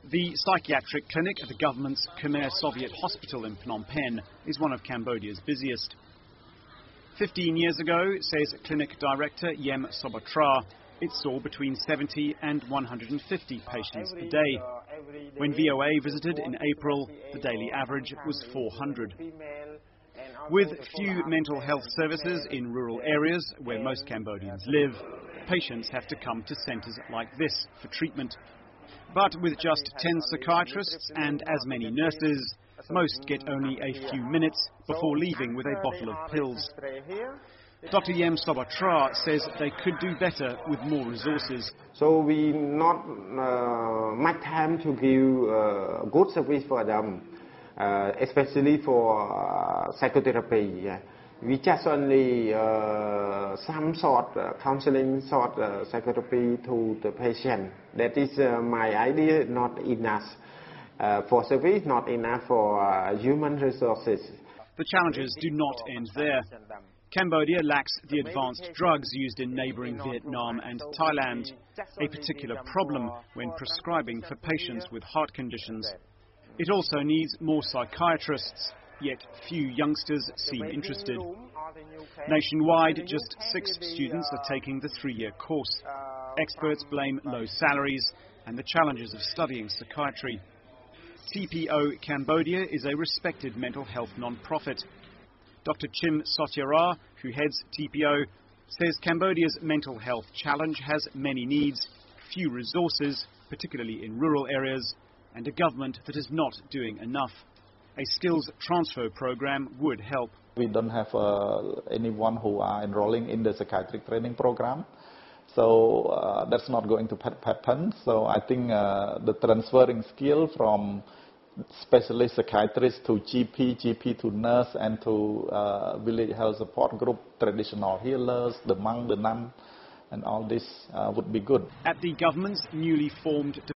The psychiatric clinic at the government's Khmer Soviet hospital in Phnom Penh is one of Cambodia's busiest. 15 years ago, says clinic director Yem Sobatra, it saw between 70 and 150 patients a day. When VOA visited in April, the daily average was 400. With few mental health services in rural areas where most Cambodians live, patients have to come to centres like this for treatment. But with just 10 psychiatrists and as many nurses, most get only a few minutes before leaving with a bottle of pills. Dr. Yem Sobatra says they could do better with more resources. So we not much time to give good service for them, especially for psychotherapy. We just only some sort counseling sort psychotherapy to the patient. That is my idea, not enough for service, not enough for human resources. The challenges do not end there. Cambodia lacks the advanced drugs used in neighbouring Vietnam and Thailand, a particular problem when prescribing for patients with heart conditions. It also needs more psychiatrists, yet few youngsters seem interested. Nationwide, just 6 students are taking the 3-year course. Experts blame low salaries and the challenges of studying psychiatry. TPO Cambodia is a respected mental health non-profit. Dr. Chim Sotyara, who heads TPO, says Cambodia's mental health challenge has many needs, few resources, particularly in rural areas, and a government that is not doing enough. A skills transfer program would help. We don't have anyone who are enrolling in the psychiatric training program, so that's not going to happen. So I think the transferring skill from specialist psychiatrist to GP to nurse, and to village health support group, traditional healers, the monk, the nun, and all this would be good. At the government's newly formed